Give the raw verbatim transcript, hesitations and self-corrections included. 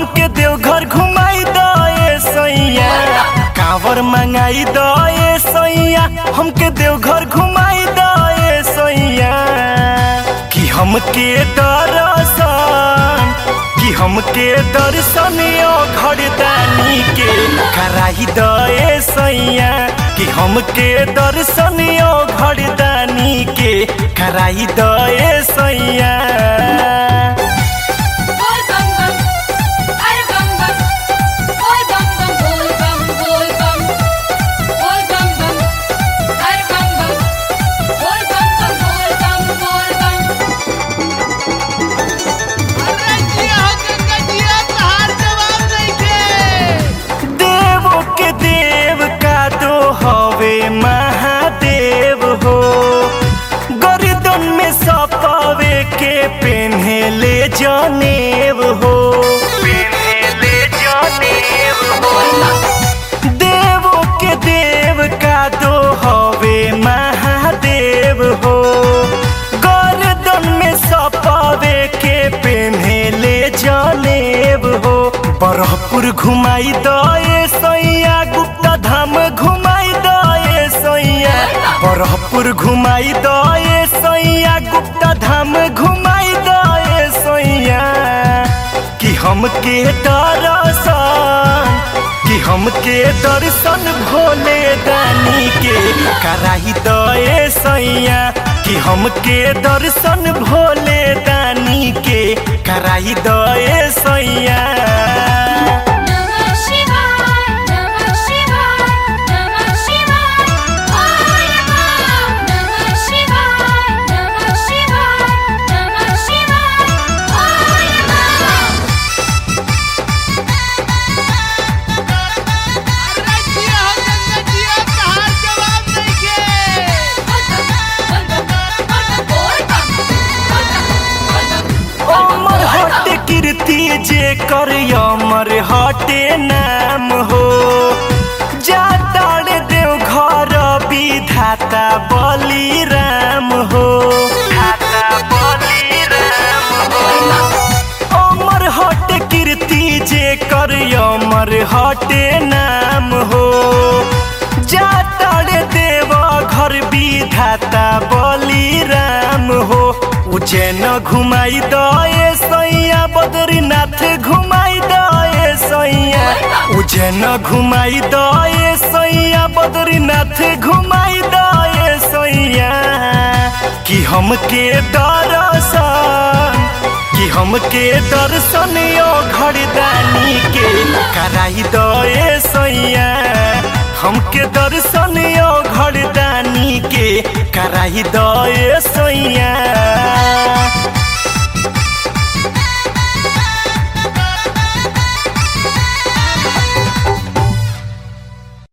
हमके देवघर घुमाई दे सैया, कांवर मंगाई दे सैया, हमके देवघर घुमाई दे सैया। कि हमके दर्शन कि हमके दर्शन यो घरदानी के कराई दे सैया, कि हमके दर्शन यो घरदानी के कराई दे सैया। महादेव हो गर्दन में सपावे के पेन्हेले जनेव हो, पेन्हेले जनेव हो। देवों के देव का दो हवे महादेव हो, गर्दन में सपावे के पेन्हेले जनेव हो। बरहपुर घुमाई दे सैया, गुप्ता धाम घुमाई दे सैया, बरहपुर घुमाई दे सैया, गुप्ता धाम घुमाई दे सैया। कि हमके दर्शन कि हमके दर्शन भोले दानी के कराई दे सैया, कि हमके दर्शन भोले दानी के कराई दे सैया। कीर्ति जे कर अमर हटे नाम हो, जाताड़ देव घर विधाता बलिराम हो, धाता बलिराम हो। अमर हटे कीर्ति जे कर अमर हटे नाम हो, जाताड़ देव घर विधाता बलिराम हो। उज्जैन घुमाई दे सैया, बद्रीनाथ घुमाई दे सैया, उज्जैन घुमाई दे सैया, बद्रीनाथ घुमाई दे सैया। कि हमके दर्शन कि हमके दर्शन यो घरदानी के कराई दे सैया, हमके दर्शन यो घरदानी के कराई दे सैया।